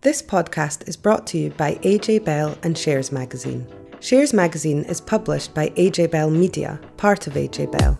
This podcast is brought to you by AJ Bell and Shares Magazine. Shares Magazine is published by AJ Bell Media, part of AJ Bell.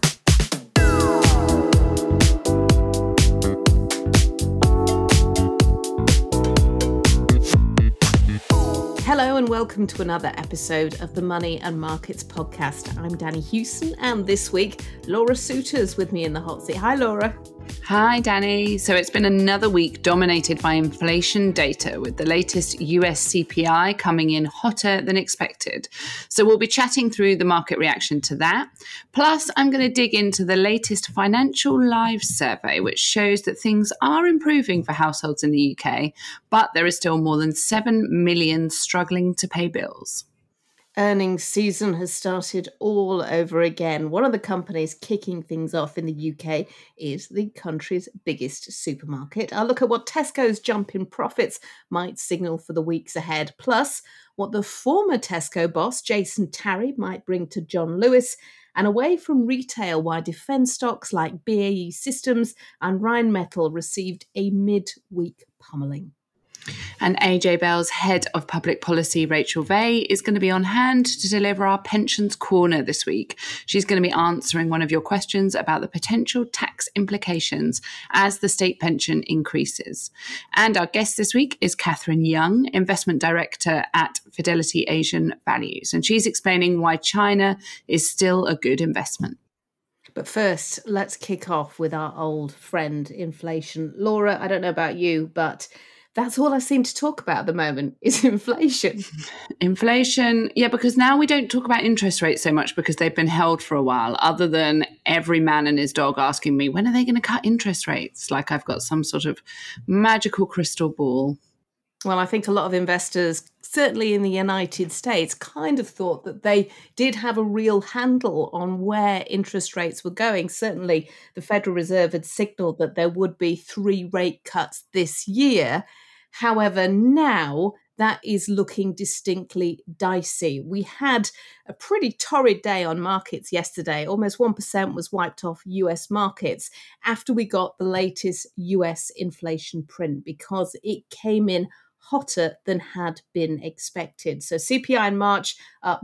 Hello and welcome to another episode of the Money and Markets podcast. I'm Danny Hewson, and this week Laura Suter's with me in the hot seat. Hi, Laura. Hi, Danny. So it's been another week dominated by inflation data, with the latest US CPI coming in hotter than expected. So we'll be chatting through the market reaction to that. Plus, I'm going to dig into the latest Financial Lives survey, which shows that things are improving for households in the UK, but there is still more than 7 million struggling to pay bills. Earnings season has started all over again. One of the companies kicking things off in the UK is the country's biggest supermarket. I'll look at what Tesco's jump in profits might signal for the weeks ahead, plus what the former Tesco boss, Jason Tarry, might bring to John Lewis, and away from retail, why defence stocks like BAE Systems and Rheinmetall received a mid-week pummelling. And AJ Bell's head of public policy, Rachel Vey, is going to be on hand to deliver our Pensions Corner this week. She's going to be answering one of your questions about the potential tax implications as the state pension increases. And our guest this week is Catherine Young, Investment Director at Fidelity Asian Values. And she's explaining why China is still a good investment. But first, let's kick off with our old friend, inflation. Laura, I don't know about you, but that's all I seem to talk about at the moment is inflation. Inflation, yeah, because now we don't talk about interest rates so much because they've been held for a while, other than every man and his dog asking me, when are they going to cut interest rates? Like I've got some sort of magical crystal ball. Well, I think a lot of investors, certainly in the United States, kind of thought that they did have a real handle on where interest rates were going. Certainly, the Federal Reserve had signaled that there would be 3 rate cuts this year. However, now that is looking distinctly dicey. We had a pretty torrid day on markets yesterday. Almost 1% was wiped off US markets after we got the latest US inflation print because it came in hotter than had been expected. So CPI in March up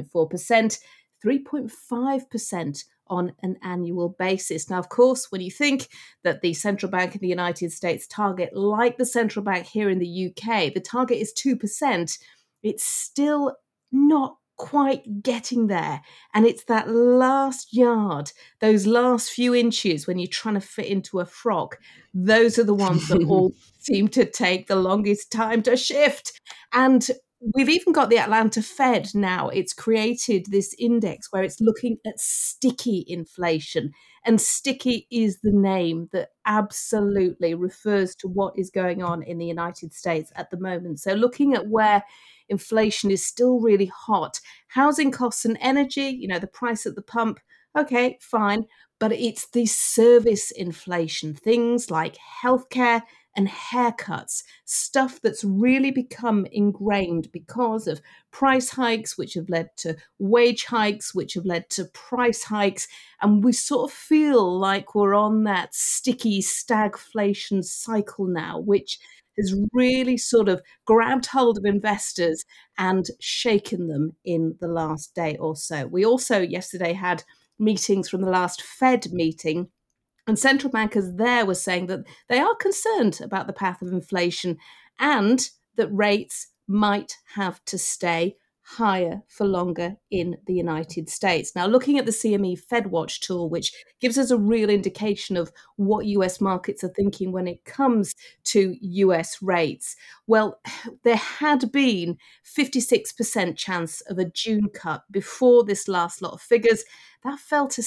0.4%, 3.5% on an annual basis. Now, of course, when you think that the central bank in the United States target, like the central bank here in the UK, the target is 2%, it's still not quite getting there. And it's that last yard, those last few inches when you're trying to fit into a frock, those are the ones that all seem to take the longest time to shift. And we've even got the Atlanta Fed now. It's created this index where it's looking at sticky inflation. And sticky is the name that absolutely refers to what is going on in the United States at the moment. So looking at where inflation is still really hot, housing costs and energy, the price at the pump, okay, fine. But it's the service inflation, things like healthcare and haircuts, stuff that's really become ingrained because of price hikes, which have led to wage hikes, which have led to price hikes. And we sort of feel like we're on that sticky stagflation cycle now, which has really sort of grabbed hold of investors and shaken them in the last day or so. We also yesterday had meetings from the last Fed meeting, and central bankers there were saying that they are concerned about the path of inflation and that rates might have to stay higher for longer in the United States. Now, looking at the CME FedWatch tool, which gives us a real indication of what US markets are thinking when it comes to US rates, well, there had been 56% chance of a June cut before this last lot of figures. That fell to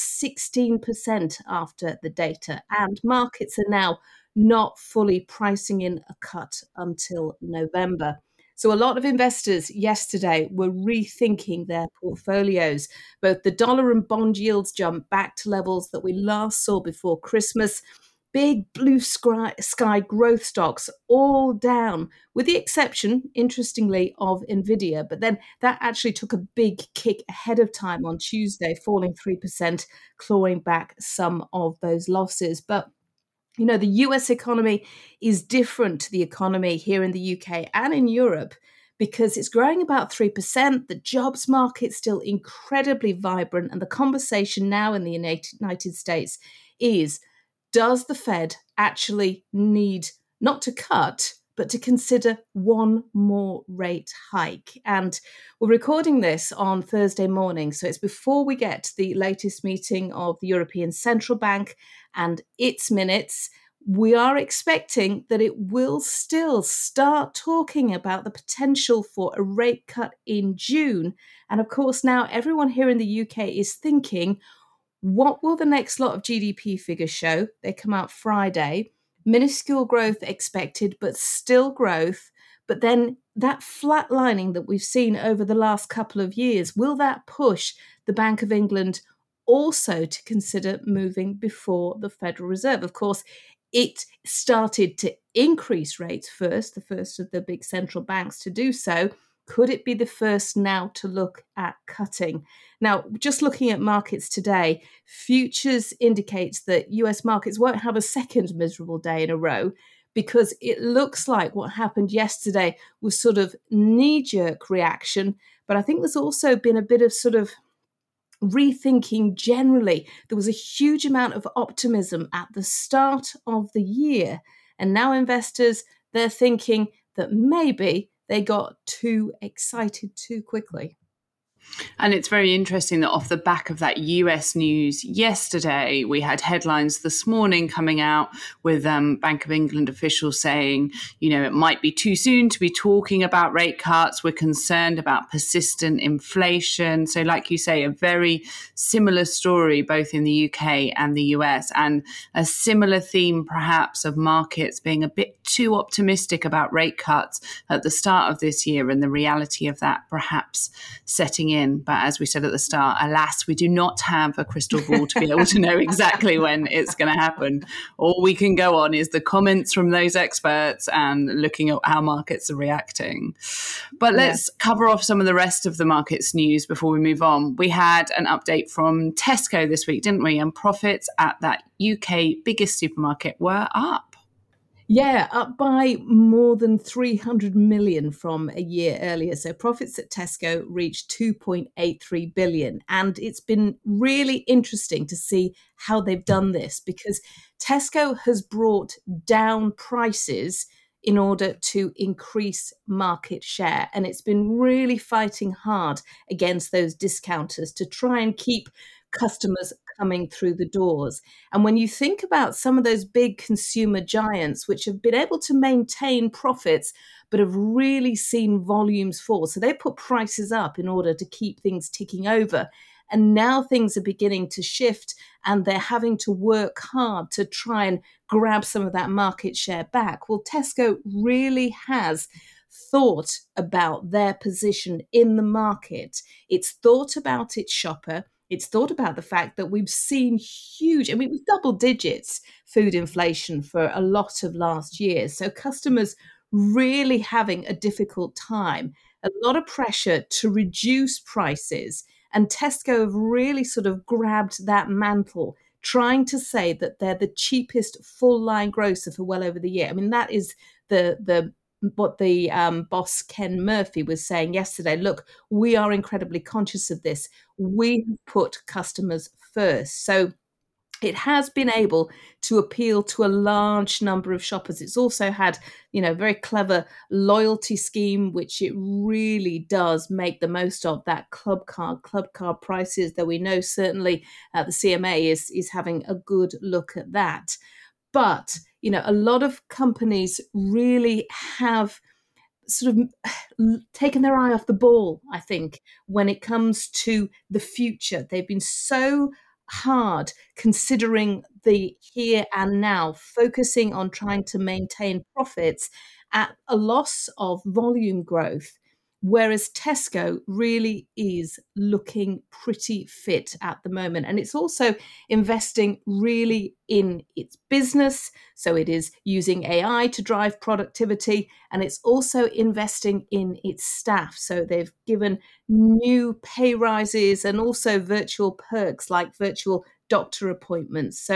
16% after the data, and markets are now not fully pricing in a cut until November. So a lot of investors yesterday were rethinking their portfolios. Both the dollar and bond yields jumped back to levels that we last saw before Christmas. Big blue sky growth stocks all down, with the exception, interestingly, of Nvidia. But then that actually took a big kick ahead of time on Tuesday, falling 3%, clawing back some of those losses. But The US economy is different to the economy here in the UK and in Europe because it's growing about 3%. The jobs market's still incredibly vibrant. And the conversation now in the United States is, does the Fed actually need not to cut, but to consider one more rate hike? And we're recording this on Thursday morning, so it's before we get to the latest meeting of the European Central Bank and its minutes. We are expecting that it will still start talking about the potential for a rate cut in June. And of course, now everyone here in the UK is thinking, what will the next lot of GDP figures show? They come out Friday. Minuscule growth expected, but still growth. But then that flatlining that we've seen over the last couple of years, will that push the Bank of England also to consider moving before the Federal Reserve? Of course, it started to increase rates first, the first of the big central banks to do so. Could it be the first now to look at cutting? Now, just looking at markets today, futures indicates that US markets won't have a second miserable day in a row, because it looks like what happened yesterday was sort of knee-jerk reaction. But I think there's also been a bit of sort of rethinking generally. There was a huge amount of optimism at the start of the year. And now investors, they're thinking that maybe they got too excited too quickly. And it's very interesting that off the back of that US news yesterday, we had headlines this morning coming out with Bank of England officials saying, it might be too soon to be talking about rate cuts. We're concerned about persistent inflation. So like you say, a very similar story both in the UK and the US, and a similar theme perhaps of markets being a bit too optimistic about rate cuts at the start of this year, and the reality of that perhaps setting in. But as we said at the start, alas, we do not have a crystal ball to be able to know exactly when it's going to happen. All we can go on is the comments from those experts and looking at how markets are reacting. But let's cover off some of the rest of the markets news before we move on. We had an update from Tesco this week, didn't we? And profits at that UK biggest supermarket were up. Yeah, up by more than 300 million from a year earlier. So profits at Tesco reached 2.83 billion. And it's been really interesting to see how they've done this, because Tesco has brought down prices in order to increase market share. And it's been really fighting hard against those discounters to try and keep customers coming through the doors. And when you think about some of those big consumer giants, which have been able to maintain profits, but have really seen volumes fall. So they put prices up in order to keep things ticking over. And now things are beginning to shift, and they're having to work hard to try and grab some of that market share back. Well, Tesco really has thought about their position in the market. It's thought about its shopper. It's thought about the fact that we've seen huge, it was double digits food inflation for a lot of last year. So customers really having a difficult time, a lot of pressure to reduce prices. And Tesco have really sort of grabbed that mantle, trying to say that they're the cheapest full line grocer for well over the year. That is what the boss Ken Murphy was saying yesterday. Look, we are incredibly conscious of this. We put customers first. So it has been able to appeal to a large number of shoppers. It's also had, a very clever loyalty scheme, which it really does make the most of. That club card prices, though we know certainly the CMA is having a good look at that. But, a lot of companies really have sort of taken their eye off the ball, I think, when it comes to the future. They've been so hard considering the here and now, focusing on trying to maintain profits at a loss of volume growth. Whereas Tesco really is looking pretty fit at the moment. And it's also investing really in its business. So it is using AI to drive productivity, and it's also investing in its staff. So they've given new pay rises and also virtual perks like virtual doctor appointments. So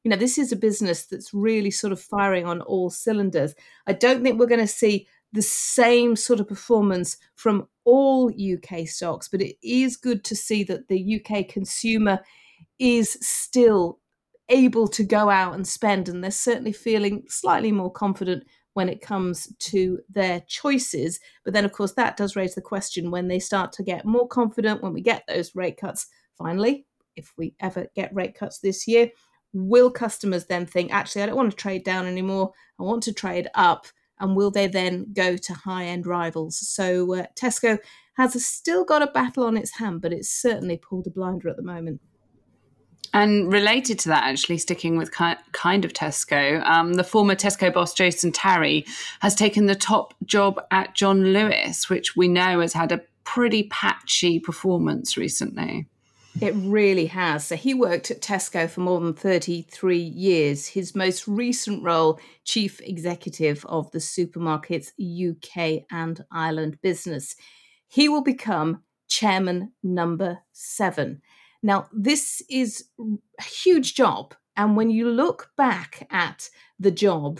this is a business that's really sort of firing on all cylinders. I don't think we're going to see the same sort of performance from all UK stocks, but it is good to see that the UK consumer is still able to go out and spend, and they're certainly feeling slightly more confident when it comes to their choices. But then, of course, that does raise the question when they start to get more confident, when we get those rate cuts finally, if we ever get rate cuts this year, will customers then think, actually, I don't want to trade down anymore, I want to trade up? And will they then go to high-end rivals? So Tesco has still got a battle on its hand, but it's certainly pulled a blinder at the moment. And related to that, actually, sticking with kind of Tesco, the former Tesco boss, Jason Tarry, has taken the top job at John Lewis, which we know has had a pretty patchy performance recently. It really has. So he worked at Tesco for more than 33 years. His most recent role, chief executive of the supermarket's UK and Ireland business. He will become chairman number 7. Now, this is a huge job. And when you look back at the job,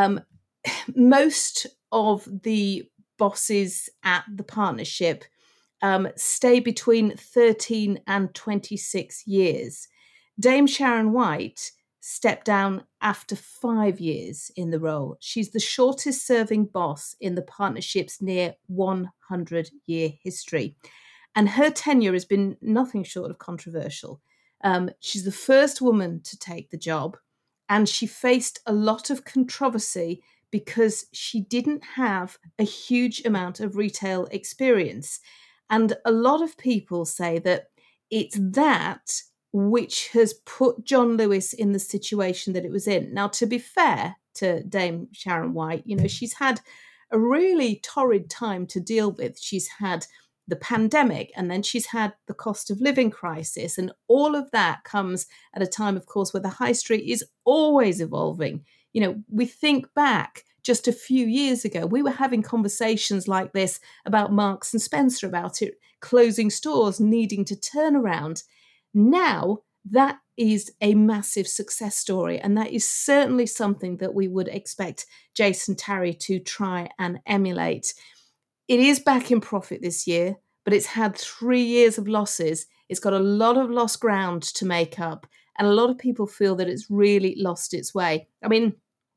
most of the bosses at the partnership stay between 13 and 26 years. Dame Sharon White stepped down after 5 years in the role. She's the shortest serving boss in the partnership's near 100-year history. And her tenure has been nothing short of controversial. She's the first woman to take the job, and she faced a lot of controversy because she didn't have a huge amount of retail experience. And a lot of people say that it's that which has put John Lewis in the situation that it was in. Now, to be fair to Dame Sharon White, she's had a really torrid time to deal with. She's had the pandemic, and then she's had the cost of living crisis. And all of that comes at a time, of course, where the high street is always evolving. We think back just a few years ago, we were having conversations like this about Marks and Spencer, about it closing stores, needing to turn around. Now, that is a massive success story, and that is certainly something that we would expect Jason Tarry to try and emulate. It is back in profit this year, but it's had 3 years of losses. It's got a lot of lost ground to make up, and a lot of people feel that it's really lost its way. I mean,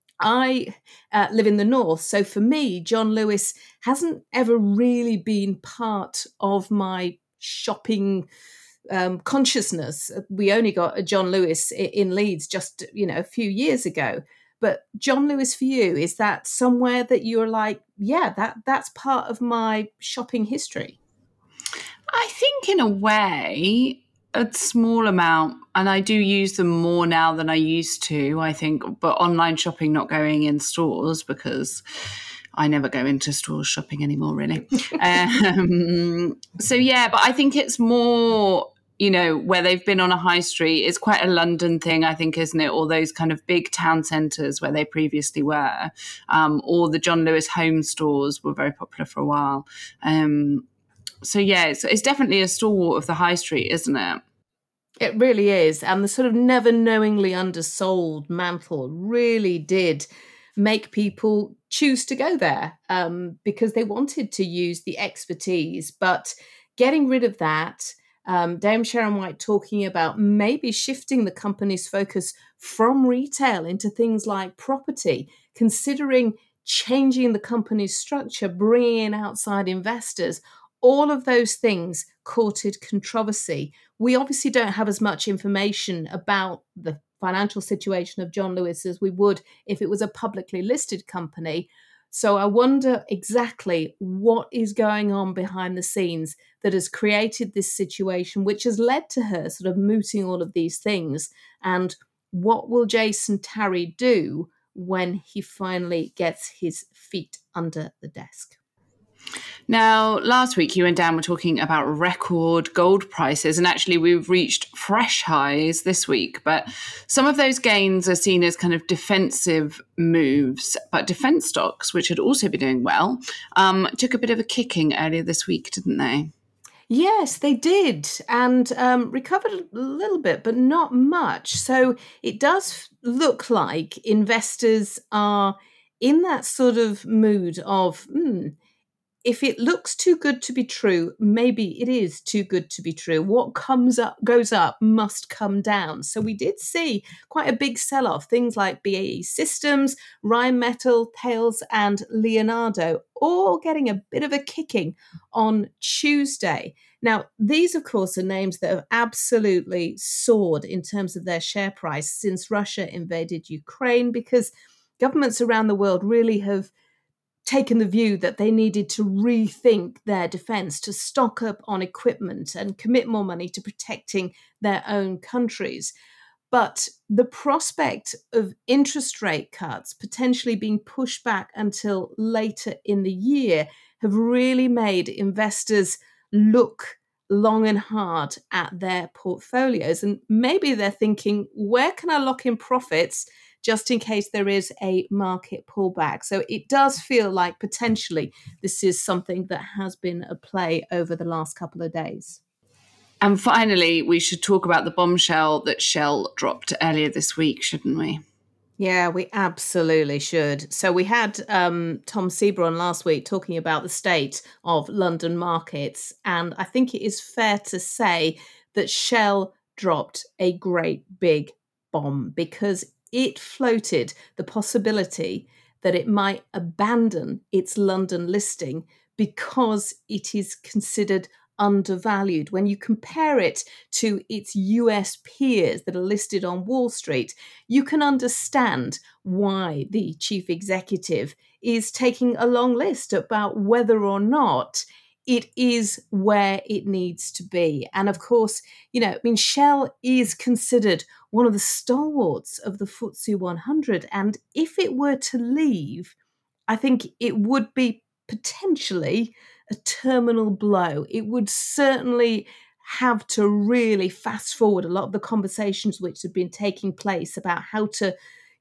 I live in the north, so for me, John Lewis hasn't ever really been part of my shopping consciousness. We only got a John Lewis in Leeds just a few years ago. But John Lewis, for you, is that somewhere that you're like, yeah, that's part of my shopping history? I think in a way, a small amount, and I do use them more now than I used to, I think, but online shopping, not going in stores, because I never go into stores shopping anymore, really. So, yeah, but I think it's more, where they've been on a high street. It's quite a London thing, I think, isn't it? All those kind of big town centres where they previously were, or the John Lewis home stores were very popular for a while. So, yeah, it's definitely a stalwart of the high street, isn't it? It really is. And the sort of never knowingly undersold mantle really did make people choose to go there because they wanted to use the expertise. But getting rid of that, Dame Sharon White talking about maybe shifting the company's focus from retail into things like property, considering changing the company's structure, bringing in outside investors. All of those things courted controversy. We obviously don't have as much information about the financial situation of John Lewis as we would if it was a publicly listed company. So I wonder exactly what is going on behind the scenes that has created this situation, which has led to her sort of mooting all of these things. And what will Jason Tarry do when he finally gets his feet under the desk? Now, last week you and Dan were talking about record gold prices, and actually we've reached fresh highs this week. But some of those gains are seen as kind of defensive moves. But defence stocks, which had also been doing well, took a bit of a kicking earlier this week, didn't they? Yes, they did, and recovered a little bit, but not much. So it does look like investors are in that sort of mood of, if it looks too good to be true, maybe it is too good to be true. What comes up, goes up, must come down. So we did see quite a big sell off. Things like BAE Systems, Rheinmetall, Thales, and Leonardo all getting a bit of a kicking on Tuesday. Now, these, of course, are names that have absolutely soared in terms of their share price since Russia invaded Ukraine, because governments around the world really have taken the view that they needed to rethink their defense, to stock up on equipment and commit more money to protecting their own countries. But the prospect of interest rate cuts potentially being pushed back until later in the year have really made investors look long and hard at their portfolios. And maybe they're thinking, where can I lock in profits just in case there is a market pullback? So it does feel like potentially this is something that has been a play over the last couple of days. And finally, we should talk about the bombshell that Shell dropped earlier this week, shouldn't we? Yeah, we absolutely should. So we had Tom Sieber on last week talking about the state of London markets. And I think it is fair to say that Shell dropped a great big bomb, because it floated the possibility that it might abandon its London listing because it is considered undervalued. When you compare it to its US peers that are listed on Wall Street, you can understand why the chief executive is taking a long list about whether or not it is where it needs to be. And of course, Shell is considered one of the stalwarts of the FTSE 100. And if it were to leave, I think it would be potentially a terminal blow. It would certainly have to really fast forward a lot of the conversations which have been taking place about how to,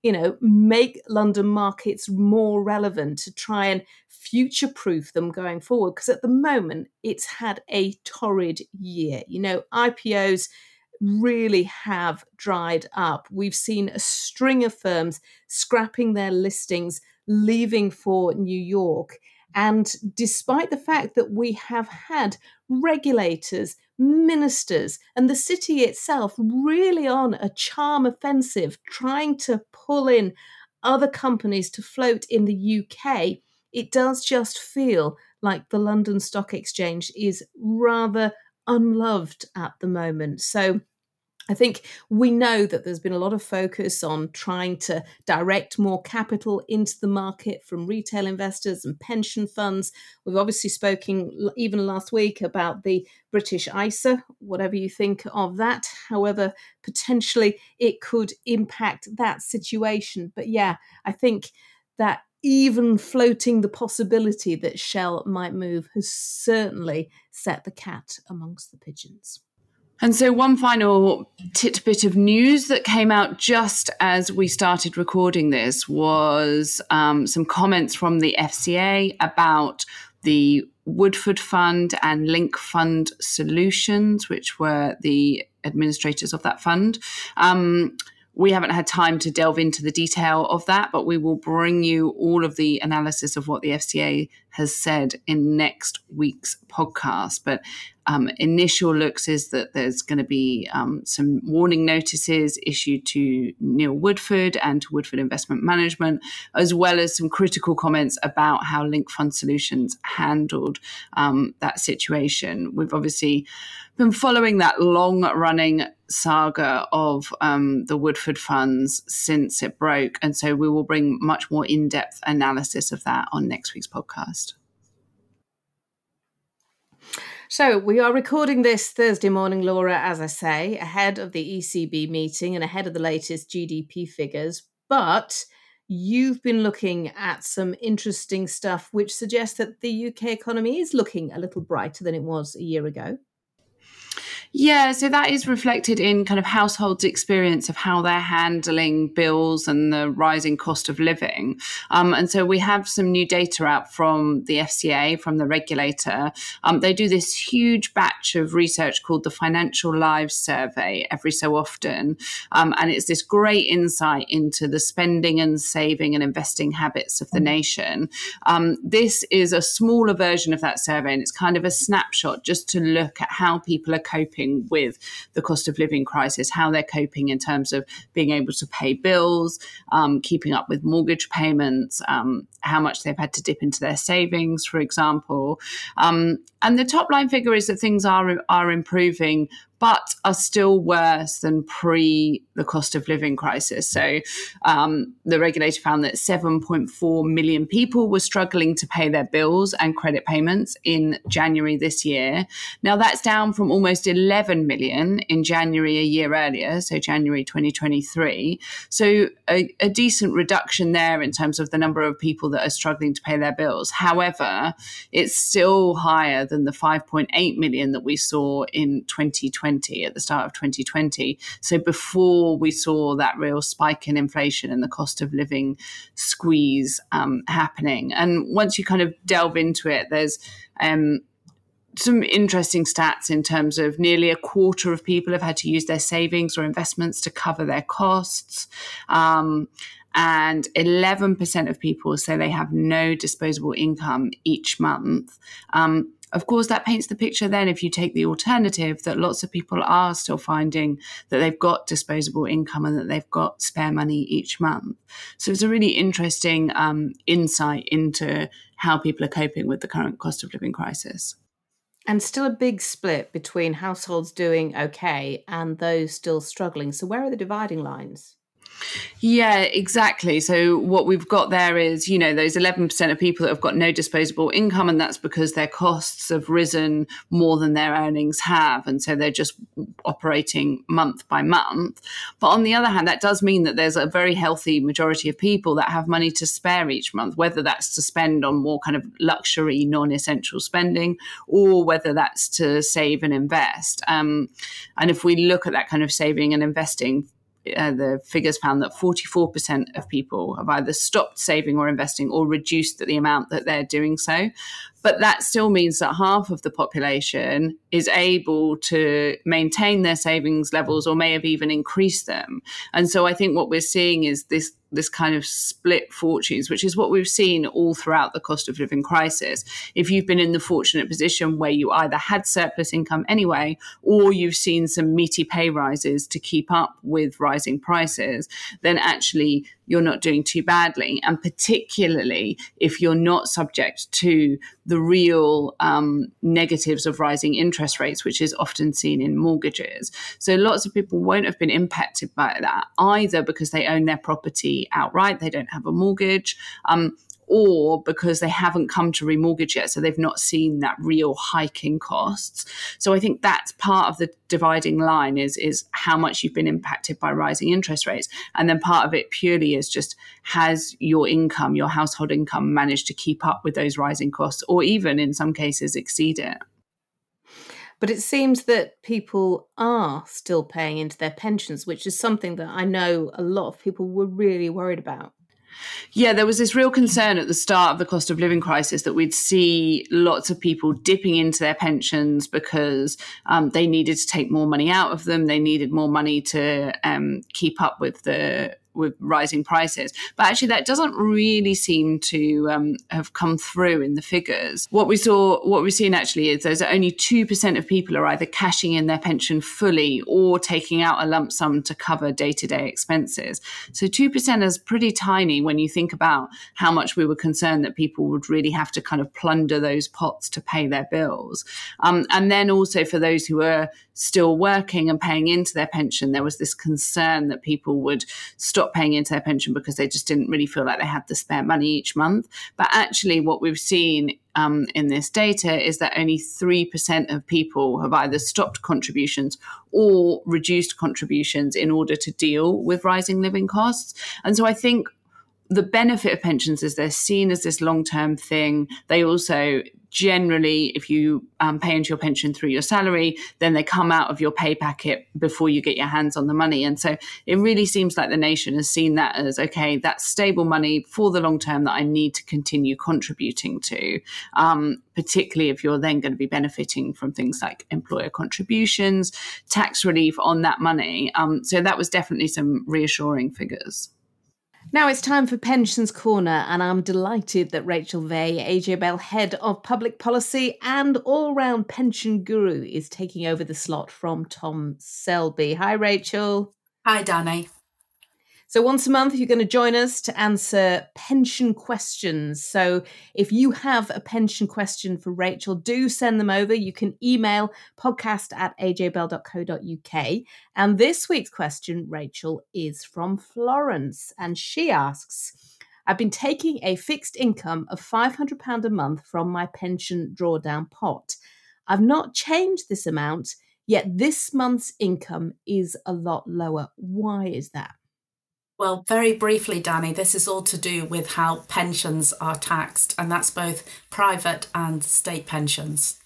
make London markets more relevant, to try and future-proof them going forward. Because at the moment, it's had a torrid year. IPOs really have dried up. We've seen a string of firms scrapping their listings, leaving for New York. And despite the fact that we have had regulators, ministers, and the city itself really on a charm offensive, trying to pull in other companies to float in the UK, it does just feel like the London Stock Exchange is rather unloved at the moment. So I think we know that there's been a lot of focus on trying to direct more capital into the market from retail investors and pension funds. We've obviously spoken even last week about the British ISA, whatever you think of that. However, potentially it could impact that situation. But yeah, I think that even floating the possibility that Shell might move has certainly set the cat amongst the pigeons. And so one final tidbit of news that came out just as we started recording this was some comments from the FCA about the Woodford Fund and Link Fund Solutions, which were the administrators of that fund. We haven't had time to delve into the detail of that, but we will bring you all of the analysis of what the FCA has said in next week's podcast. But initial looks is that there's going to be some warning notices issued to Neil Woodford and to Woodford Investment Management, as well as some critical comments about how Link Fund Solutions handled that situation. We've obviously been following that long-running saga of the Woodford funds since it broke. And so we will bring much more in-depth analysis of that on next week's podcast. So we are recording this Thursday morning, Laura, as I say, ahead of the ECB meeting and ahead of the latest GDP figures. But you've been looking at some interesting stuff which suggests that the UK economy is looking a little brighter than it was a year ago. Yeah, so that is reflected in kind of households' experience of how they're handling bills and the rising cost of living. And so we have some new data out from the FCA, from the regulator. They do this huge batch of research called the Financial Lives Survey every so often. And it's this great insight into the spending and saving and investing habits of the nation. This is a smaller version of that survey, and it's kind of a snapshot just to look at how people are coping with the cost of living crisis, how they're coping in terms of being able to pay bills, keeping up with mortgage payments, how much they've had to dip into their savings, for example. And the top line figure is that things are improving, but are still worse than pre the cost of living crisis. So the regulator found that 7.4 million people were struggling to pay their bills and credit payments in January this year. Now that's down from almost 11 million in January a year earlier, so January 2023. So a decent reduction there in terms of the number of people that are struggling to pay their bills. However, it's still higher than the 5.8 million that we saw in 2020. At the start of 2020. So before we saw that real spike in inflation and the cost of living squeeze happening. And once you kind of delve into it, there's some interesting stats in terms of nearly a quarter of people have had to use their savings or investments to cover their costs. And 11% of people say they have no disposable income each month. Of course, that paints the picture then, if you take the alternative, that lots of people are still finding that they've got disposable income and that they've got spare money each month. So it's a really interesting insight into how people are coping with the current cost of living crisis. And still a big split between households doing okay and those still struggling. So where are the dividing lines? Yeah, exactly. So what we've got there is, those 11% of people that have got no disposable income, and that's because their costs have risen more than their earnings have. And so they're just operating month by month. But on the other hand, that does mean that there's a very healthy majority of people that have money to spare each month, whether that's to spend on more kind of luxury, non-essential spending, or whether that's to save and invest. And if we look at that kind of saving and investing, the figures found that 44% of people have either stopped saving or investing or reduced the amount that they're doing so. But that still means that half of the population is able to maintain their savings levels or may have even increased them. And so I think what we're seeing is this kind of split fortunes, which is what we've seen all throughout the cost of living crisis. If you've been in the fortunate position where you either had surplus income anyway, or you've seen some meaty pay rises to keep up with rising prices, then actually you're not doing too badly. And particularly if you're not subject to the real negatives of rising interest rates, which is often seen in mortgages. So lots of people won't have been impacted by that, either because they own their property outright, they don't have a mortgage, or because they haven't come to remortgage yet, so they've not seen that real hike in costs. So I think that's part of the dividing line is how much you've been impacted by rising interest rates. And then part of it purely is just, has your income, your household income, managed to keep up with those rising costs, or even in some cases exceed it? But it seems that people are still paying into their pensions, which is something that I know a lot of people were really worried about. Yeah, there was this real concern at the start of the cost of living crisis that we'd see lots of people dipping into their pensions because they needed to take more money out of them. They needed more money to keep up with rising prices. But actually that doesn't really seem to have come through in the figures. What we've seen actually is there's only 2% of people are either cashing in their pension fully or taking out a lump sum to cover day-to-day expenses. So 2% is pretty tiny when you think about how much we were concerned that people would really have to kind of plunder those pots to pay their bills. And then also for those who are still working and paying into their pension, there was this concern that people would stop paying into their pension because they just didn't really feel like they had the spare money each month. But actually what we've seen in this data is that only 3% of people have either stopped contributions or reduced contributions in order to deal with rising living costs. And so I think the benefit of pensions is they're seen as this long-term thing. They also generally, if you pay into your pension through your salary, then they come out of your pay packet before you get your hands on the money. And so it really seems like the nation has seen that as, okay, that's stable money for the long term that I need to continue contributing to, particularly if you're then going to be benefiting from things like employer contributions, tax relief on that money. So that was definitely some reassuring figures. Now it's time for Pensions Corner, and I'm delighted that Rachel Vey, AJ Bell Head of Public Policy and all-round pension guru, is taking over the slot from Tom Selby. Hi, Rachel. Hi, Danny. So once a month, you're going to join us to answer pension questions. So if you have a pension question for Rachel, do send them over. You can email podcast@ajbell.co.uk. And this week's question, Rachel, is from Florence. And she asks, I've been taking a fixed income of £500 a month from my pension drawdown pot. I've not changed this amount, yet this month's income is a lot lower. Why is that? Well, very briefly, Danny, this is all to do with how pensions are taxed, and that's both private and state pensions.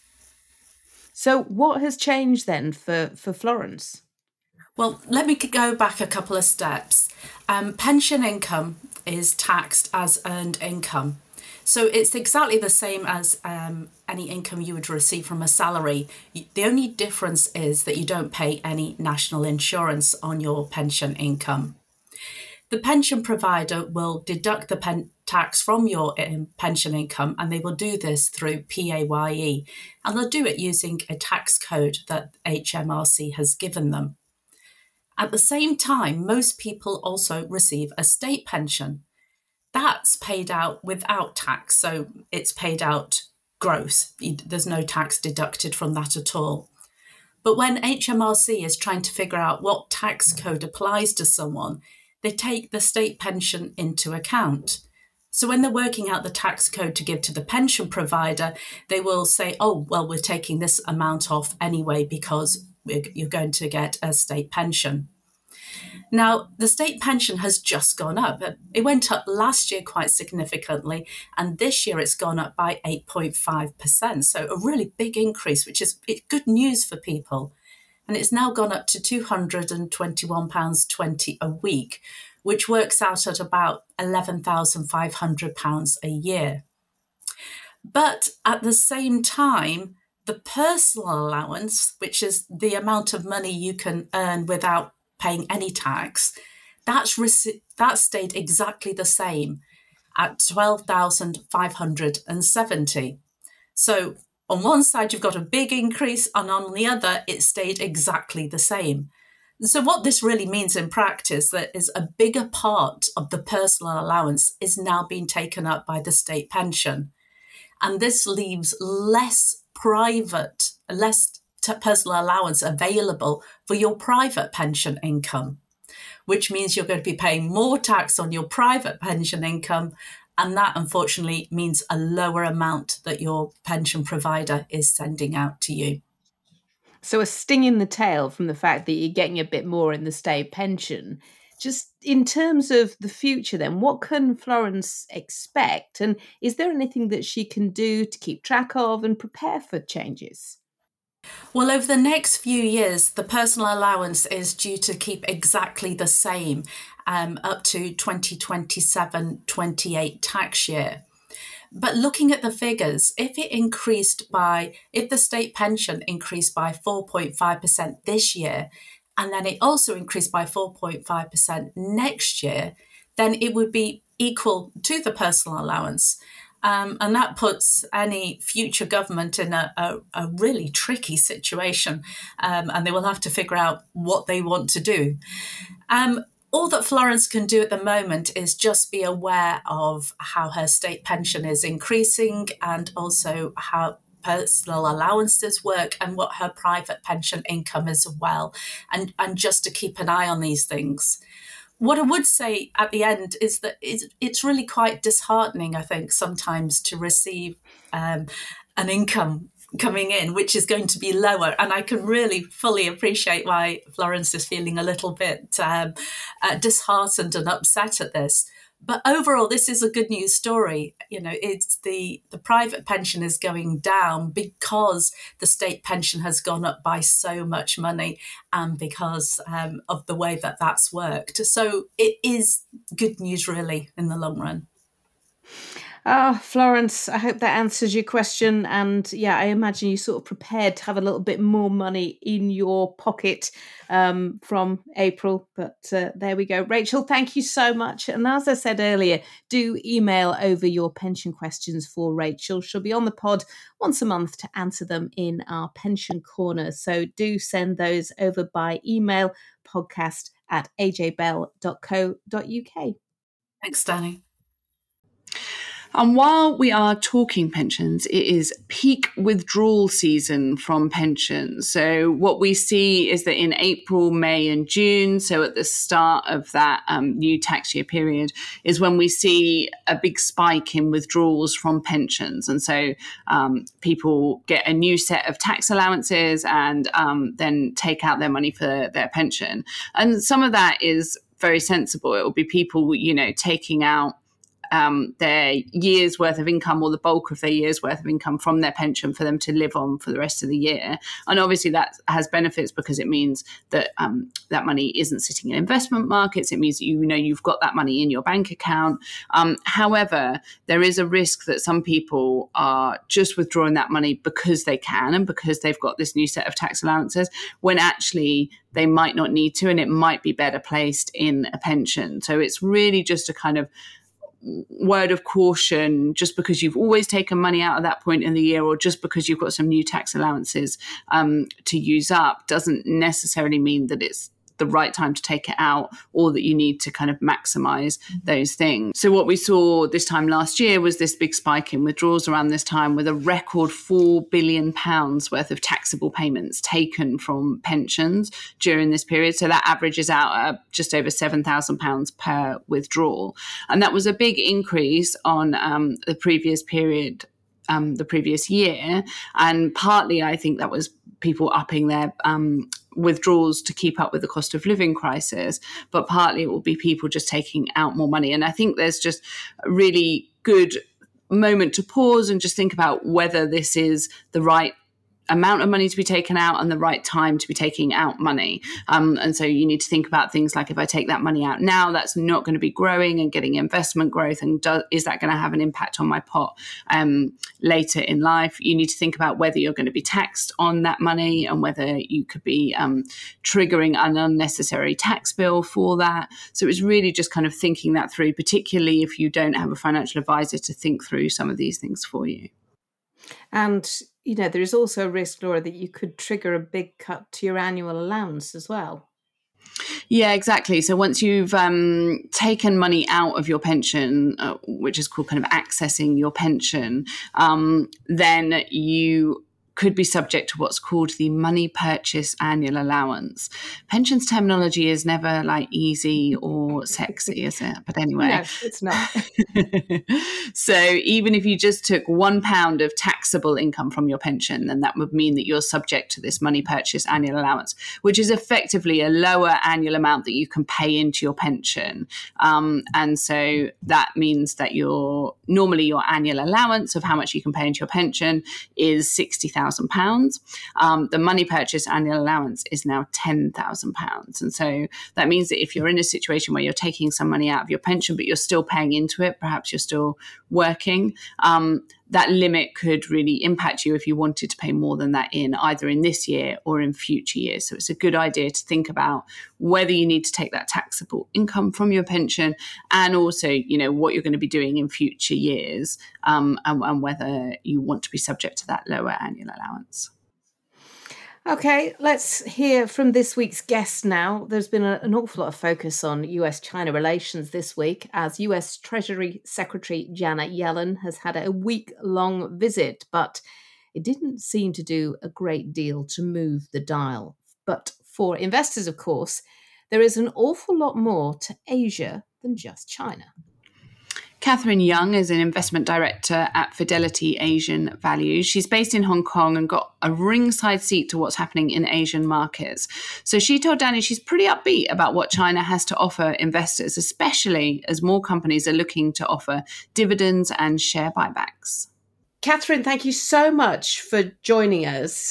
So what has changed then for Florence? Well, let me go back a couple of steps. Pension income is taxed as earned income. So it's exactly the same as any income you would receive from a salary. The only difference is that you don't pay any national insurance on your pension income. The pension provider will deduct the tax from your pension income, and they will do this through PAYE, and they'll do it using a tax code that HMRC has given them. At the same time, most people also receive a state pension. That's paid out without tax, so it's paid out gross. There's no tax deducted from that at all. But when HMRC is trying to figure out what tax code applies to someone, they take the state pension into account. So when they're working out the tax code to give to the pension provider, they will say, oh, well, we're taking this amount off anyway because you're going to get a state pension. Now, the state pension has just gone up. It went up last year quite significantly, and this year it's gone up by 8.5%. So a really big increase, which is good news for people. And it's now gone up to £221.20 a week, which works out at about £11,500 a year. But at the same time, the personal allowance, which is the amount of money you can earn without paying any tax, that stayed exactly the same at £12,570. So on one side, you've got a big increase, and on the other, it stayed exactly the same. So what this really means in practice that is a bigger part of the personal allowance is now being taken up by the state pension. And this leaves less personal allowance available for your private pension income, which means you're going to be paying more tax on your private pension income. And that, unfortunately, means a lower amount that your pension provider is sending out to you. So a sting in the tail from the fact that you're getting a bit more in the state pension. Just in terms of the future then, what can Florence expect? And is there anything that she can do to keep track of and prepare for changes? Well, over the next few years, the personal allowance is due to keep exactly the same up to 2027-28 tax year. But looking at the figures, if the state pension increased by 4.5% this year, and then it also increased by 4.5% next year, then it would be equal to the personal allowance. And that puts any future government in a really tricky situation, and they will have to figure out what they want to do. All that Florence can do at the moment is just be aware of how her state pension is increasing and also how personal allowances work and what her private pension income is as well, and just to keep an eye on these things. What I would say at the end is that it's really quite disheartening, I think, sometimes to receive an income coming in, which is going to be lower. And I can really fully appreciate why Florence is feeling a little bit disheartened and upset at this. But overall, this is a good news story. It's the private pension is going down because the state pension has gone up by so much money, and because of the way that that's worked. So it is good news, really, in the long run. Florence, I hope that answers your question. And yeah, I imagine you sort of prepared to have a little bit more money in your pocket from April. But there we go. Rachel, thank you so much. And as I said earlier, do email over your pension questions for Rachel. She'll be on the pod once a month to answer them in our pension corner. So do send those over by email, podcast@ajbell.co.uk. Thanks, Danny. And while we are talking pensions, it is peak withdrawal season from pensions. So what we see is that in April, May and June, so at the start of that new tax year period, is when we see a big spike in withdrawals from pensions. And so people get a new set of tax allowances and then take out their money for their pension. And some of that is very sensible. It will be people, taking out their year's worth of income or the bulk of their year's worth of income from their pension for them to live on for the rest of the year. And obviously that has benefits because it means that that money isn't sitting in investment markets. It means that you've got that money in your bank account. However, there is a risk that some people are just withdrawing that money because they can and because they've got this new set of tax allowances, when actually they might not need to, and it might be better placed in a pension. So it's really just a kind of word of caution. Just because you've always taken money out at that point in the year, or just because you've got some new tax allowances to use up, doesn't necessarily mean that it's the right time to take it out, or that you need to kind of maximize those things. So what we saw this time last year was this big spike in withdrawals around this time, with a record £4 billion worth of taxable payments taken from pensions during this period. So that averages out at just over £7,000 per withdrawal. And that was a big increase on the previous period, the previous year. And partly, I think that was people upping their withdrawals to keep up with the cost of living crisis, but partly it will be people just taking out more money. And I think there's just a really good moment to pause and just think about whether this is the right amount of money to be taken out and the right time to be taking out money. And so you need to think about things like, if I take that money out now, that's not going to be growing and getting investment growth. And is that going to have an impact on my pot later in life? You need to think about whether you're going to be taxed on that money and whether you could be triggering an unnecessary tax bill for that. So it's really just kind of thinking that through, particularly if you don't have a financial advisor to think through some of these things for you. And there is also a risk, Laura, that you could trigger a big cut to your annual allowance as well. Yeah, exactly. So once you've taken money out of your pension, which is called kind of accessing your pension, then you could be subject to what's called the money purchase annual allowance. Pensions terminology is never like easy or sexy, is it? But anyway. No, it's not. So even if you just took £1 of taxable income from your pension, then that would mean that you're subject to this money purchase annual allowance, which is effectively a lower annual amount that you can pay into your pension. And so that means that normally your annual allowance of how much you can pay into your pension is £60,000. The money purchase annual allowance is now £10,000. And so that means that if you're in a situation where you're taking some money out of your pension, but you're still paying into it, perhaps you're still working, that limit could really impact you if you wanted to pay more than that in either in this year or in future years. So it's a good idea to think about whether you need to take that taxable income from your pension, and also, what you're going to be doing in future years, and whether you want to be subject to that lower annual allowance. Okay, let's hear from this week's guest now. There's been an awful lot of focus on US-China relations this week, as US Treasury Secretary Janet Yellen has had a week-long visit, but it didn't seem to do a great deal to move the dial. But for investors, of course, there is an awful lot more to Asia than just China. Catherine Young is an investment director at Fidelity Asian Value. She's based in Hong Kong and got a ringside seat to what's happening in Asian markets. So she told Danny she's pretty upbeat about what China has to offer investors, especially as more companies are looking to offer dividends and share buybacks. Catherine, thank you so much for joining us.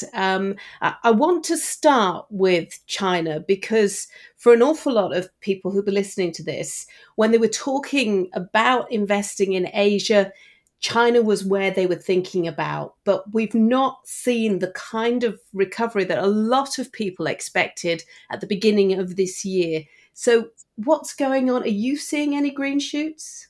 I want to start with China because for an awful lot of people who'll be listening to this, when they were talking about investing in Asia, China was where they were thinking about. But we've not seen the kind of recovery that a lot of people expected at the beginning of this year. So what's going on? Are you seeing any green shoots?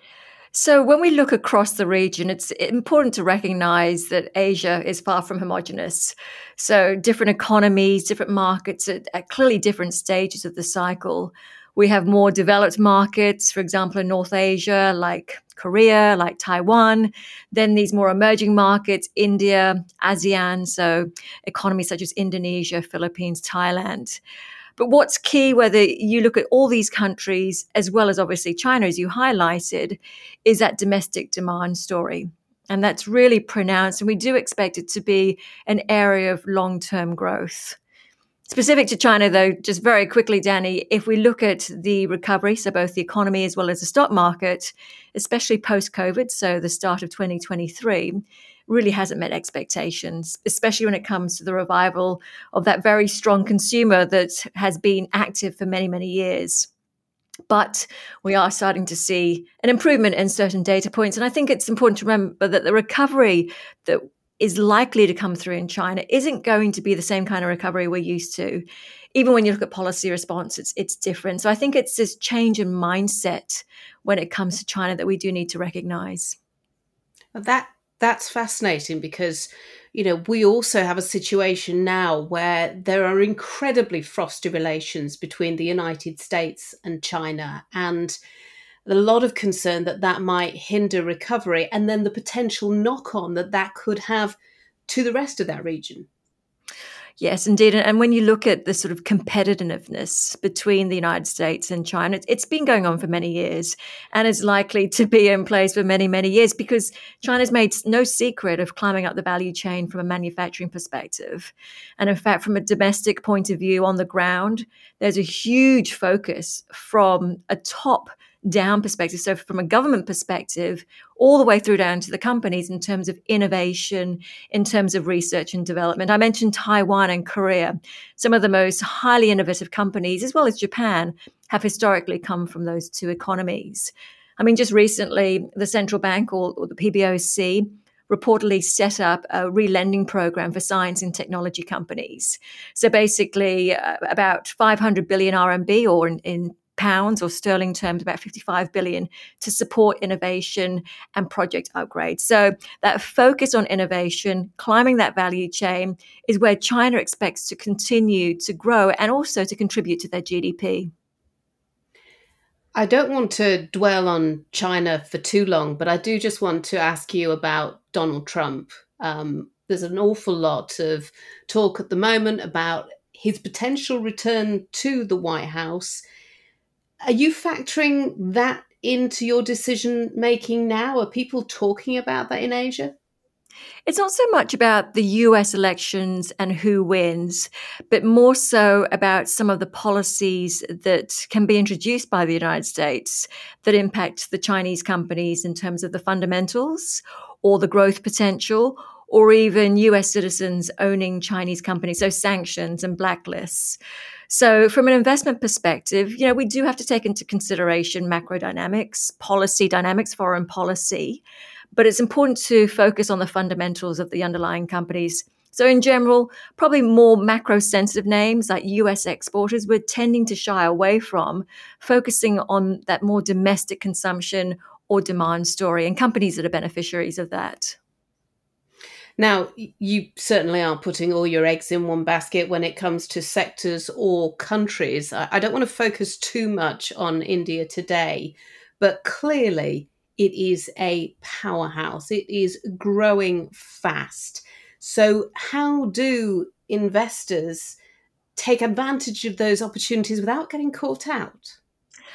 So when we look across the region, it's important to recognize that Asia is far from homogenous. So different economies, different markets at clearly different stages of the cycle. We have more developed markets, for example, in North Asia, like Korea, like Taiwan. Then these more emerging markets, India, ASEAN, so economies such as Indonesia, Philippines, Thailand. But what's key, whether you look at all these countries, as well as obviously China, as you highlighted, is that domestic demand story. And that's really pronounced. And we do expect it to be an area of long-term growth. Specific to China, though, just very quickly, Danny, if we look at the recovery, so both the economy as well as the stock market, especially post-COVID, so the start of 2023, really hasn't met expectations, especially when it comes to the revival of that very strong consumer that has been active for many, many years. But we are starting to see an improvement in certain data points. And I think it's important to remember that the recovery that is likely to come through in China isn't going to be the same kind of recovery we're used to. Even when you look at policy response, it's different. So I think it's this change in mindset when it comes to China that we do need to recognize. That's fascinating because, we also have a situation now where there are incredibly frosty relations between the United States and China, and a lot of concern that that might hinder recovery and then the potential knock-on that could have to the rest of that region. Yes, indeed. And when you look at the sort of competitiveness between the United States and China, it's been going on for many years and is likely to be in place for many, many years because China's made no secret of climbing up the value chain from a manufacturing perspective. And in fact, from a domestic point of view on the ground, there's a huge focus from a top down perspective. So from a government perspective, all the way through down to the companies in terms of innovation, in terms of research and development. I mentioned Taiwan and Korea. Some of the most highly innovative companies, as well as Japan, have historically come from those two economies. I mean, just recently, the central bank or the PBOC reportedly set up a re-lending program for science and technology companies. So basically about 500 billion RMB or in pounds or sterling terms, about 55 billion to support innovation and project upgrades. So that focus on innovation, climbing that value chain is where China expects to continue to grow and also to contribute to their GDP. I don't want to dwell on China for too long, but I do just want to ask you about Donald Trump. There's an awful lot of talk at the moment about his potential return to the White House. Are you factoring that into your decision making now? Are people talking about that in Asia? It's not so much about the US elections and who wins, but more so about some of the policies that can be introduced by the United States that impact the Chinese companies in terms of the fundamentals or the growth potential, or even US citizens owning Chinese companies, so sanctions and blacklists. So from an investment perspective, we do have to take into consideration macro dynamics, policy dynamics, foreign policy, but it's important to focus on the fundamentals of the underlying companies. So in general, probably more macro sensitive names like US exporters, we're tending to shy away from focusing on that more domestic consumption or demand story and companies that are beneficiaries of that. Now, you certainly aren't putting all your eggs in one basket when it comes to sectors or countries. I don't want to focus too much on India today, but clearly it is a powerhouse. It is growing fast. So how do investors take advantage of those opportunities without getting caught out?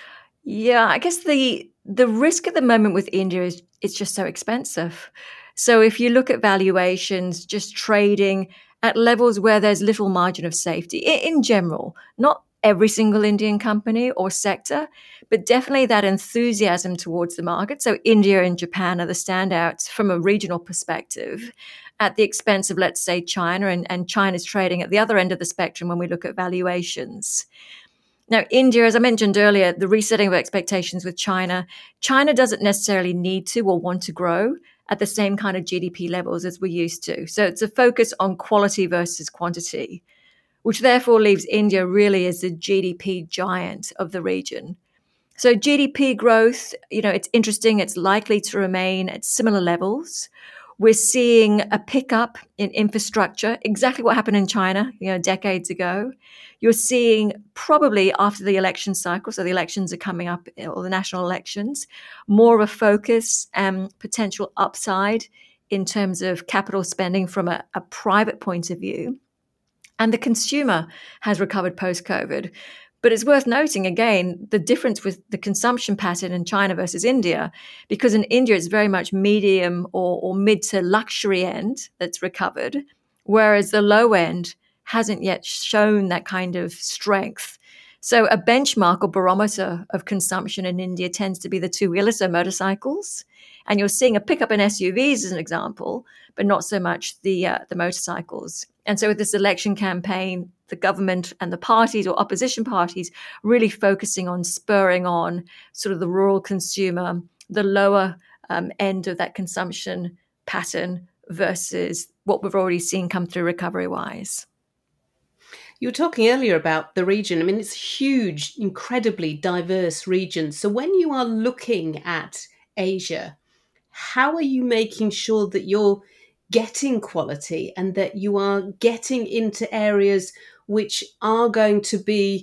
Yeah, I guess the risk at the moment with India is it's just so expensive. So if you look at valuations, just trading at levels where there's little margin of safety in general, not every single Indian company or sector, but definitely that enthusiasm towards the market. So India and Japan are the standouts from a regional perspective at the expense of, let's say, China, and China's trading at the other end of the spectrum when we look at valuations. Now, India, as I mentioned earlier, the resetting of expectations with China doesn't necessarily need to or want to grow at the same kind of GDP levels as we used to. So it's a focus on quality versus quantity, which therefore leaves India really as the GDP giant of the region. So GDP growth, it's interesting. It's likely to remain at similar levels. We're seeing a pickup in infrastructure, exactly what happened in China, decades ago. You're seeing probably after the election cycle, so the elections are coming up, or the national elections, more of a focus and potential upside in terms of capital spending from a private point of view. And the consumer has recovered post-COVID. But it's worth noting, again, the difference with the consumption pattern in China versus India, because in India, it's very much medium or mid to luxury end that's recovered, whereas the low end hasn't yet shown that kind of strength. So a benchmark or barometer of consumption in India tends to be the two-wheelers, so motorcycles. And you're seeing a pickup in SUVs as an example, but not so much the motorcycles. And so with this election campaign, the government and the parties or opposition parties really focusing on spurring on sort of the rural consumer, the lower end of that consumption pattern versus what we've already seen come through recovery-wise. You were talking earlier about the region. I mean, it's a huge, incredibly diverse region. So when you are looking at Asia, how are you making sure that you're getting quality and that you are getting into areas which are going to be,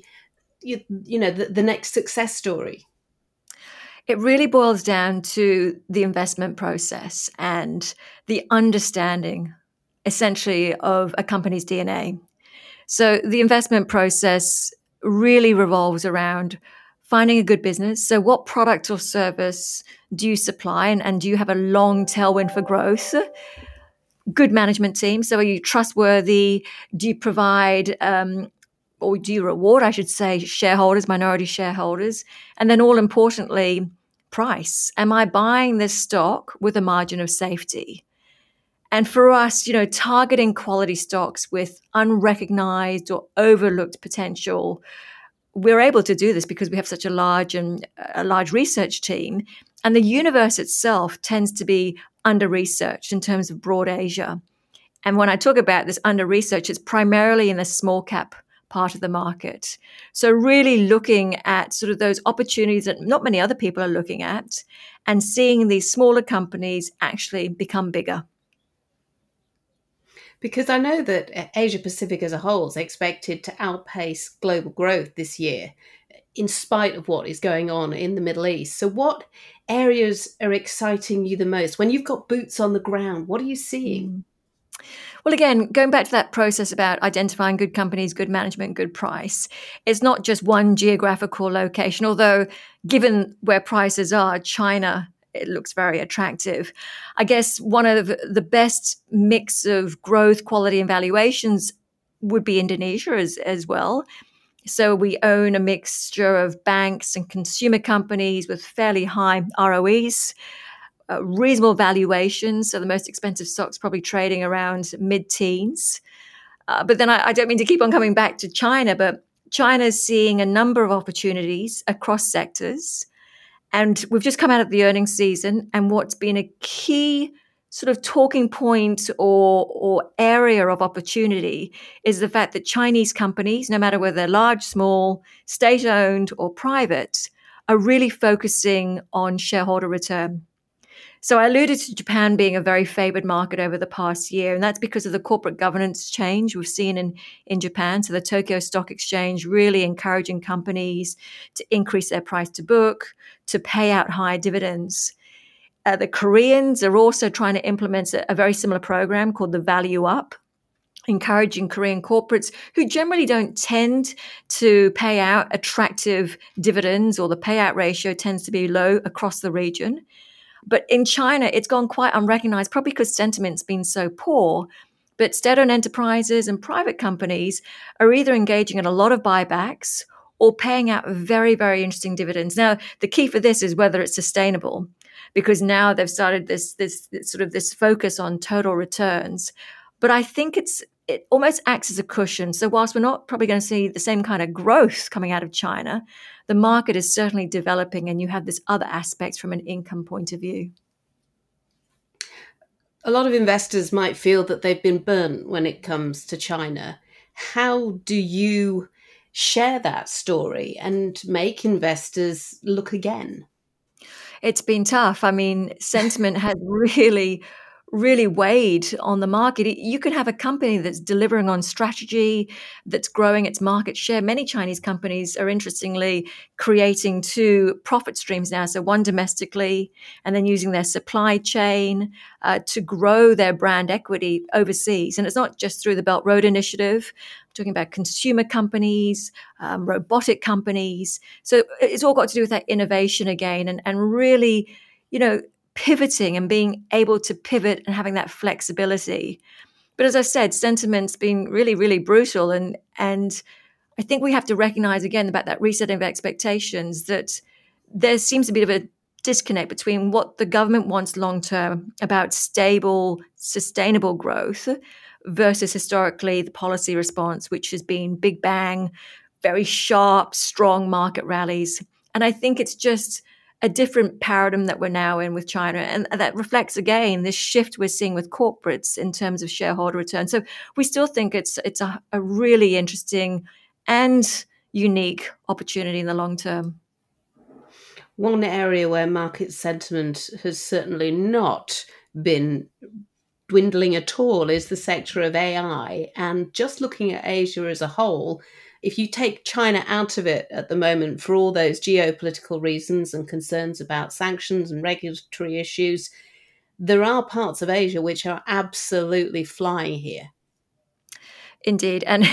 the next success story? It really boils down to the investment process and the understanding, essentially, of a company's DNA. So the investment process really revolves around finding a good business. So what product or service do you supply, and do you have a long tailwind for growth? Good management team. So are you trustworthy? Do you provide or do you reward, I should say, shareholders, minority shareholders? And then all importantly, price. Am I buying this stock with a margin of safety? And for us, targeting quality stocks with unrecognized or overlooked potential, we're able to do this because we have such a large research team. And the universe itself tends to be under-researched in terms of broad Asia. And when I talk about this under-research, it's primarily in the small cap part of the market. So really looking at sort of those opportunities that not many other people are looking at and seeing these smaller companies actually become bigger. Because I know that Asia Pacific as a whole is expected to outpace global growth this year, in spite of what is going on in the Middle East. So what areas are exciting you the most? When you've got boots on the ground, what are you seeing? Well, again, going back to that process about identifying good companies, good management, good price, it's not just one geographical location, although given where prices are, China, it looks very attractive. I guess one of the best mix of growth, quality, and valuations would be Indonesia as well. So we own a mixture of banks and consumer companies with fairly high ROEs. Reasonable valuations. So the most expensive stocks probably trading around mid-teens. But then I don't mean to keep on coming back to China, but China's seeing a number of opportunities across sectors. And we've just come out of the earnings season. And what's been a key sort of talking point or area of opportunity is the fact that Chinese companies, no matter whether they're large, small, state-owned or private, are really focusing on shareholder return. So I alluded to Japan being a very favored market over the past year, and that's because of the corporate governance change we've seen in Japan. So the Tokyo Stock Exchange really encouraging companies to increase their price to book, to pay out high dividends. The Koreans are also trying to implement a very similar program called the Value Up, encouraging Korean corporates who generally don't tend to pay out attractive dividends, or the payout ratio tends to be low across the region. But in China, it's gone quite unrecognized, probably because sentiment's been so poor. But state-owned enterprises and private companies are either engaging in a lot of buybacks or paying out very, very interesting dividends. Now, the key for this is whether it's sustainable, because now they've started this focus on total returns. But I think it almost acts as a cushion. So whilst we're not probably going to see the same kind of growth coming out of China, the market is certainly developing, and you have this other aspects from an income point of view. A lot of investors might feel that they've been burnt when it comes to China. How do you share that story and make investors look again? It's been tough. I mean, sentiment has really weighed on the market. You can have a company that's delivering on strategy, that's growing its market share. Many Chinese companies are interestingly creating two profit streams now. So one domestically, and then using their supply chain to grow their brand equity overseas. And it's not just through the Belt Road Initiative. I'm talking about consumer companies, robotic companies. So it's all got to do with that innovation again, and really, pivoting and being able to pivot and having that flexibility. But as I said, sentiment's been really, really brutal. And I think we have to recognize again about that resetting of expectations, that there seems to be a bit of a disconnect between what the government wants long-term about stable, sustainable growth versus historically the policy response, which has been big bang, very sharp, strong market rallies. And I think it's just a different paradigm that we're now in with China. And that reflects, again, this shift we're seeing with corporates in terms of shareholder return. So we still think it's a really interesting and unique opportunity in the long term. One area where market sentiment has certainly not been dwindling at all is the sector of AI. And just looking at Asia as a whole, if you take China out of it at the moment for all those geopolitical reasons and concerns about sanctions and regulatory issues, there are parts of Asia which are absolutely flying here. Indeed. And,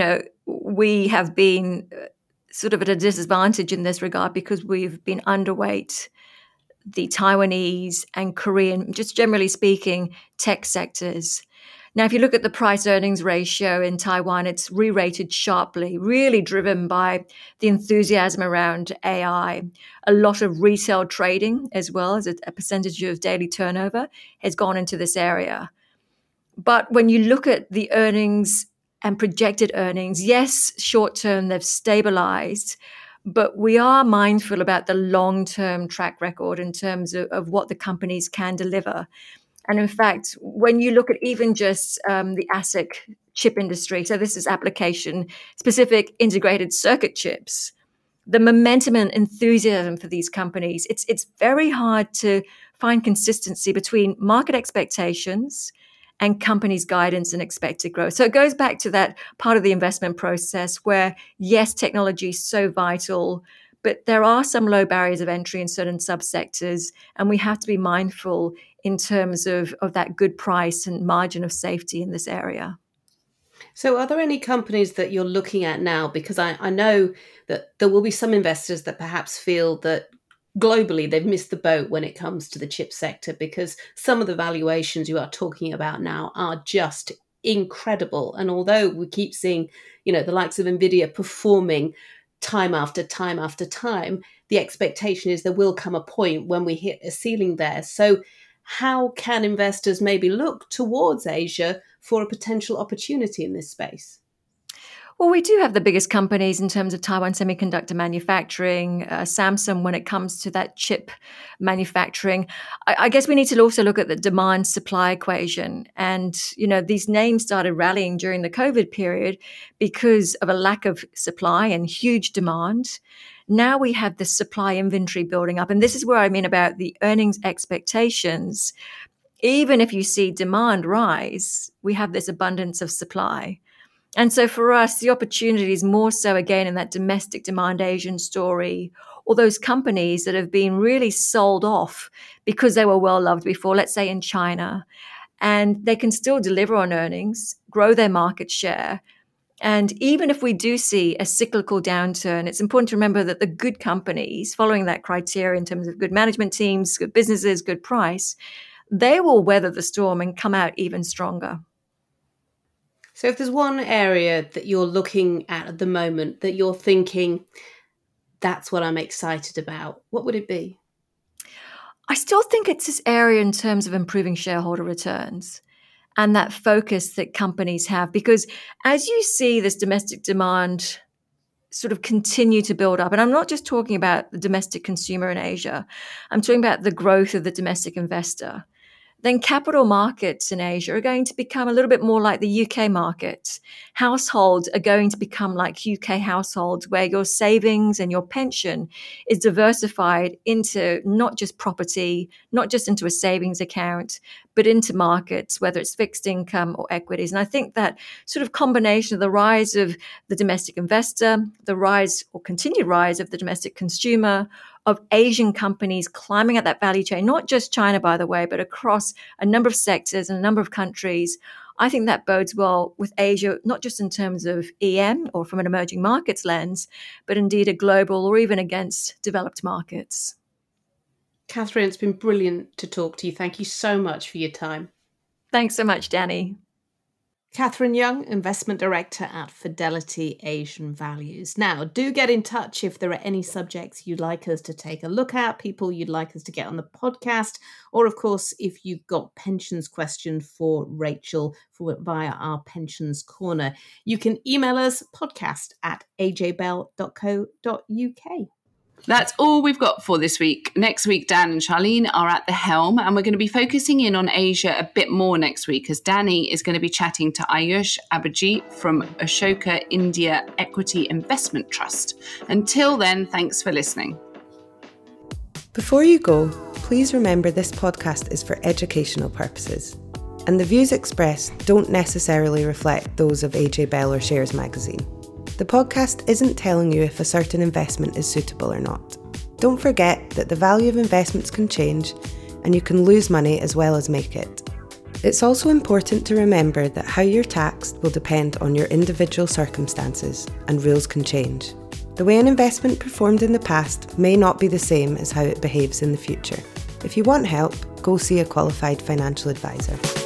we have been sort of at a disadvantage in this regard because we've been underweight the Taiwanese and Korean, just generally speaking, tech sectors. Now, if you look at the price-earnings ratio in Taiwan, it's re-rated sharply, really driven by the enthusiasm around AI. A lot of retail trading, as well as a percentage of daily turnover, has gone into this area. But when you look at the earnings and projected earnings, yes, short-term, they've stabilized, but we are mindful about the long-term track record in terms of what the companies can deliver. And in fact, when you look at even just the ASIC chip industry, so this is application-specific integrated circuit chips, the momentum and enthusiasm for these companies, it's very hard to find consistency between market expectations and companies' guidance and expected growth. So it goes back to that part of the investment process where, yes, technology is so vital, but there are some low barriers of entry in certain subsectors, and we have to be mindful in terms of that good price and margin of safety in this area. So are there any companies that you're looking at now? Because I know that there will be some investors that perhaps feel that globally they've missed the boat when it comes to the chip sector, because some of the valuations you are talking about now are just incredible. And although we keep seeing, the likes of NVIDIA performing time after time after time, the expectation is there will come a point when we hit a ceiling there. So how can investors maybe look towards Asia for a potential opportunity in this space? Well, we do have the biggest companies in terms of Taiwan semiconductor manufacturing, Samsung when it comes to that chip manufacturing. I guess we need to also look at the demand-supply equation. And, these names started rallying during the COVID period because of a lack of supply and huge demand. Now we have the supply inventory building up. And this is where I mean about the earnings expectations. Even if you see demand rise, we have this abundance of supply. And so for us, the opportunity is more so, again, in that domestic demand Asian story, or those companies that have been really sold off because they were well loved before, let's say in China. and they can still deliver on earnings, grow their market share. And even if we do see a cyclical downturn, it's important to remember that the good companies, following that criteria in terms of good management teams, good businesses, good price, they will weather the storm and come out even stronger. So if there's one area that you're looking at the moment that you're thinking, that's what I'm excited about, what would it be? I still think it's this area in terms of improving shareholder returns and that focus that companies have. Because as you see this domestic demand sort of continue to build up, and I'm not just talking about the domestic consumer in Asia, I'm talking about the growth of the domestic investor, then capital markets in Asia are going to become a little bit more like the UK market. Households are going to become like UK households, where your savings and your pension is diversified into not just property, not just into a savings account, but into markets, whether it's fixed income or equities. And I think that sort of combination of the rise of the domestic investor, the rise or continued rise of the domestic consumer, of Asian companies climbing up that value chain, not just China, by the way, but across a number of sectors and a number of countries. I think that bodes well with Asia, not just in terms of EM or from an emerging markets lens, but indeed a global or even against developed markets. Catherine, it's been brilliant to talk to you. Thank you so much for your time. Thanks so much, Danny. Catherine Young, Investment Director at Fidelity Asian Values. Now, do get in touch if there are any subjects you'd like us to take a look at, people you'd like us to get on the podcast, or of course, if you've got pensions questions for Rachel via our Pensions Corner. You can email us podcast@ajbell.co.uk. That's all we've got for this week. Next week, Dan and Charlene are at the helm, and we're going to be focusing in on Asia a bit more next week, as Danny is going to be chatting to Ayush Abhijit from Ashoka India Equity Investment Trust. Until then, thanks for listening. Before you go, please remember this podcast is for educational purposes, and the views expressed don't necessarily reflect those of AJ Bell or Shares Magazine. The podcast isn't telling you if a certain investment is suitable or not. Don't forget that the value of investments can change, and you can lose money as well as make it. It's also important to remember that how you're taxed will depend on your individual circumstances, and rules can change. The way an investment performed in the past may not be the same as how it behaves in the future. If you want help, go see a qualified financial advisor.